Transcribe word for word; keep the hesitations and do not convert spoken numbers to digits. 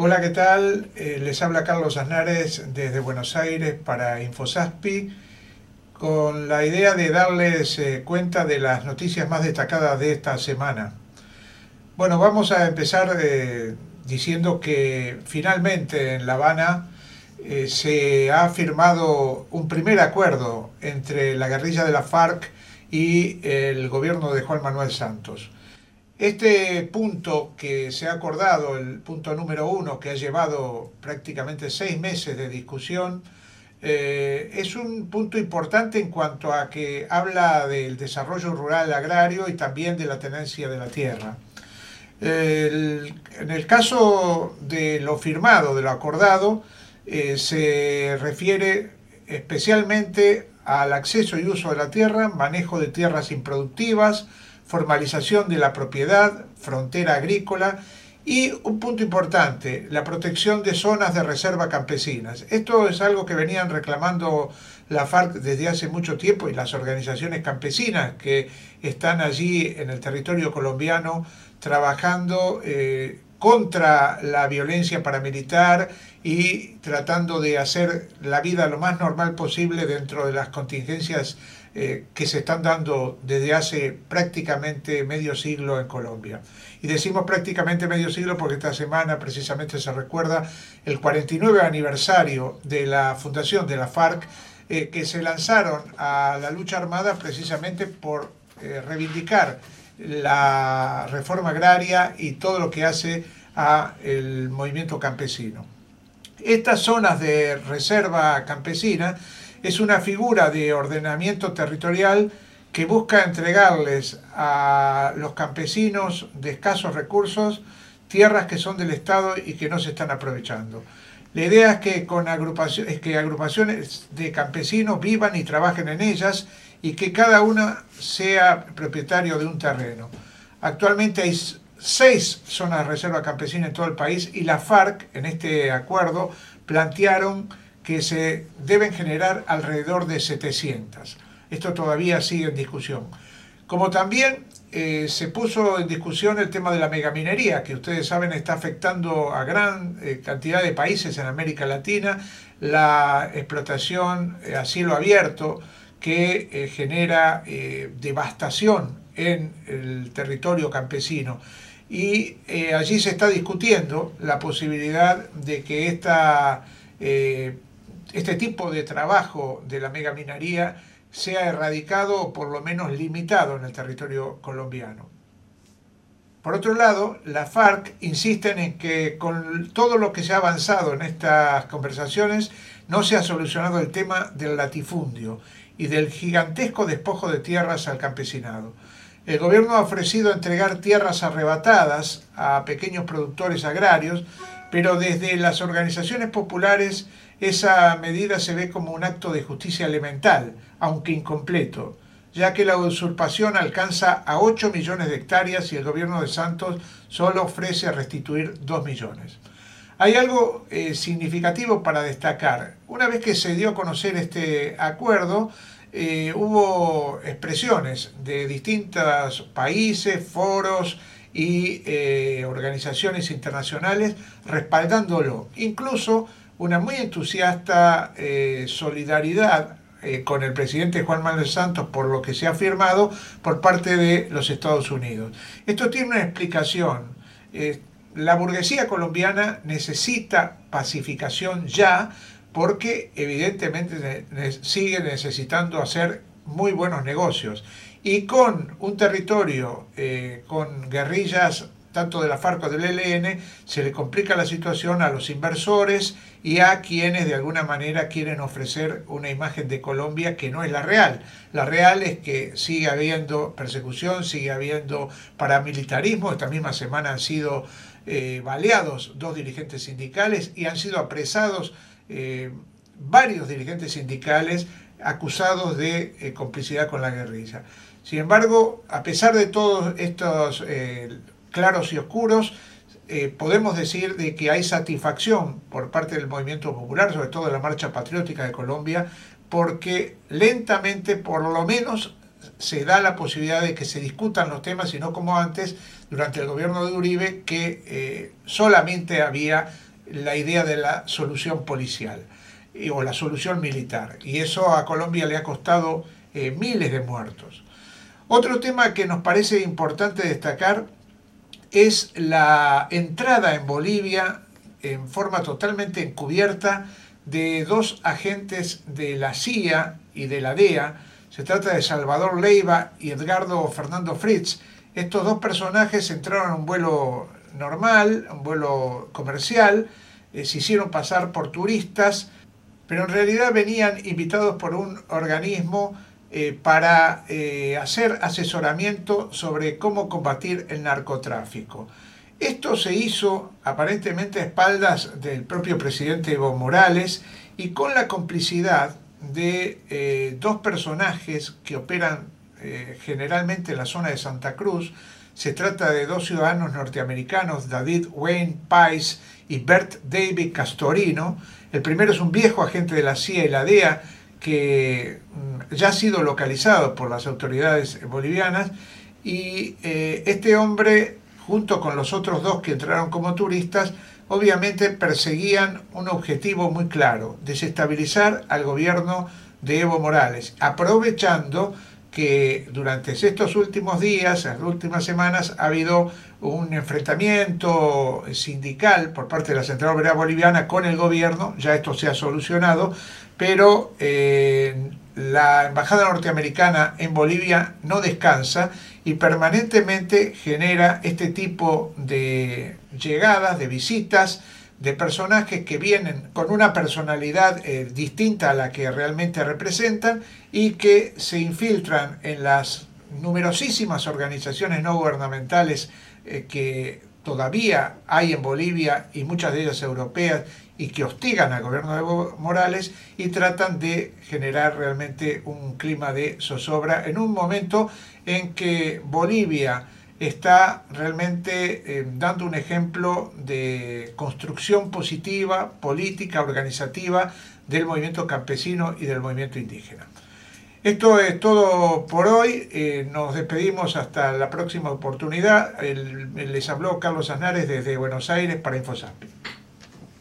Hola, ¿qué tal? Eh, les habla Carlos Aznares desde Buenos Aires para Infosaspi, con la idea de darles eh, cuenta de las noticias más destacadas de esta semana. Bueno, vamos a empezar eh, diciendo que finalmente en La Habana eh, se ha firmado un primer acuerdo entre la guerrilla de la FARC y el gobierno de Juan Manuel Santos. Este punto que se ha acordado, el punto número uno, que ha llevado prácticamente seis meses de discusión, eh, es un punto importante en cuanto a que habla del desarrollo rural agrario y también de la tenencia de la tierra. El- en el caso de lo firmado, de lo acordado, eh, se refiere especialmente al acceso y uso de la tierra, manejo de tierras improductivas, formalización de la propiedad, frontera agrícola y un punto importante, la protección de zonas de reserva campesinas. Esto es algo que venían reclamando la FARC desde hace mucho tiempo y las organizaciones campesinas que están allí en el territorio colombiano trabajando eh, contra la violencia paramilitar y tratando de hacer la vida lo más normal posible dentro de las contingencias eh, que se están dando desde hace prácticamente medio siglo en Colombia. Y decimos prácticamente medio siglo porque esta semana precisamente se recuerda el cuarenta y nueve aniversario de la fundación de la FARC, eh, que se lanzaron a la lucha armada precisamente por eh, reivindicar la reforma agraria y todo lo que hace a el movimiento campesino. Estas zonas de reserva campesina es una figura de ordenamiento territorial que busca entregarles a los campesinos de escasos recursos tierras que son del Estado y que no se están aprovechando. La idea es que, con agrupaciones, es que agrupaciones de campesinos vivan y trabajen en ellas y que cada una sea propietario de un terreno. Actualmente hay seis zonas de reserva campesina en todo el país y la FARC en este acuerdo plantearon que se deben generar alrededor de setecientas. Esto todavía sigue en discusión. Como también eh, se puso en discusión el tema de la megaminería, que ustedes saben está afectando a gran eh, cantidad de países en América Latina, la explotación eh, a cielo abierto que eh, genera eh, devastación en el territorio campesino. Y eh, allí se está discutiendo la posibilidad de que esta, eh, este tipo de trabajo de la megaminería sea erradicado o por lo menos limitado en el territorio colombiano. Por otro lado, la FARC insisten en que con todo lo que se ha avanzado en estas conversaciones no se ha solucionado el tema del latifundio y del gigantesco despojo de tierras al campesinado. El gobierno ha ofrecido entregar tierras arrebatadas a pequeños productores agrarios, pero desde las organizaciones populares esa medida se ve como un acto de justicia elemental, aunque incompleto, ya que la usurpación alcanza a ocho millones de hectáreas y el gobierno de Santos solo ofrece restituir dos millones. Hay algo eh, significativo para destacar. Una vez que se dio a conocer este acuerdo, eh, hubo expresiones de distintos países, foros y eh, organizaciones internacionales respaldándolo. Incluso una muy entusiasta eh, solidaridad eh, con el presidente Juan Manuel Santos por lo que se ha firmado por parte de los Estados Unidos. Esto tiene una explicación. Eh, la burguesía colombiana necesita pacificación ya porque evidentemente ne sigue necesitando hacer muy buenos negocios. Y con un territorio eh, con guerrillas tanto de la FARC como del E L N, se le complica la situación a los inversores y a quienes de alguna manera quieren ofrecer una imagen de Colombia que no es la real. La real es que sigue habiendo persecución, sigue habiendo paramilitarismo. Esta misma semana han sido eh, baleados dos dirigentes sindicales y han sido apresados eh, varios dirigentes sindicales acusados de eh, complicidad con la guerrilla. Sin embargo, a pesar de todos estos eh, claros y oscuros, eh, podemos decir de que hay satisfacción por parte del movimiento popular, sobre todo de la Marcha Patriótica de Colombia, porque lentamente, por lo menos, se da la posibilidad de que se discutan los temas y no como antes, durante el gobierno de Uribe, que eh, solamente había la idea de la solución policial o la solución militar. Y eso a Colombia le ha costado eh, miles de muertos. Otro tema que nos parece importante destacar es la entrada en Bolivia en forma totalmente encubierta de dos agentes de la C I A y de la D E A. Se trata de Salvador Leiva y Edgardo Fernando Fritz. Estos dos personajes entraron en un vuelo normal, un vuelo comercial, eh, se hicieron pasar por turistas, pero en realidad venían invitados por un organismo eh, para eh, hacer asesoramiento sobre cómo combatir el narcotráfico. Esto se hizo aparentemente a espaldas del propio presidente Evo Morales y con la complicidad de eh, dos personajes que operan eh, generalmente en la zona de Santa Cruz. Se trata de dos ciudadanos norteamericanos, David Wayne Pice y Bert David Castorino. El primero es un viejo agente de la C I A y la D E A que mm, ya ha sido localizado por las autoridades bolivianas, y eh, este hombre, junto con los otros dos que entraron como turistas, obviamente perseguían un objetivo muy claro: desestabilizar al gobierno de Evo Morales, aprovechando que durante estos últimos días, en las últimas semanas, ha habido un enfrentamiento sindical por parte de la Central Obrera Boliviana con el gobierno. Ya esto se ha solucionado, pero eh, la embajada norteamericana en Bolivia no descansa y permanentemente genera este tipo de llegadas, de visitas, de personajes que vienen con una personalidad eh, distinta a la que realmente representan y que se infiltran en las numerosísimas organizaciones no gubernamentales eh, que todavía hay en Bolivia, y muchas de ellas europeas, y que hostigan al gobierno de Evo Morales y tratan de generar realmente un clima de zozobra en un momento en que Bolivia está realmente eh, dando un ejemplo de construcción positiva, política, organizativa del movimiento campesino y del movimiento indígena. Esto es todo por hoy. Eh, nos despedimos hasta la próxima oportunidad. El, les habló Carlos Aznares desde Buenos Aires para InfoSaspi.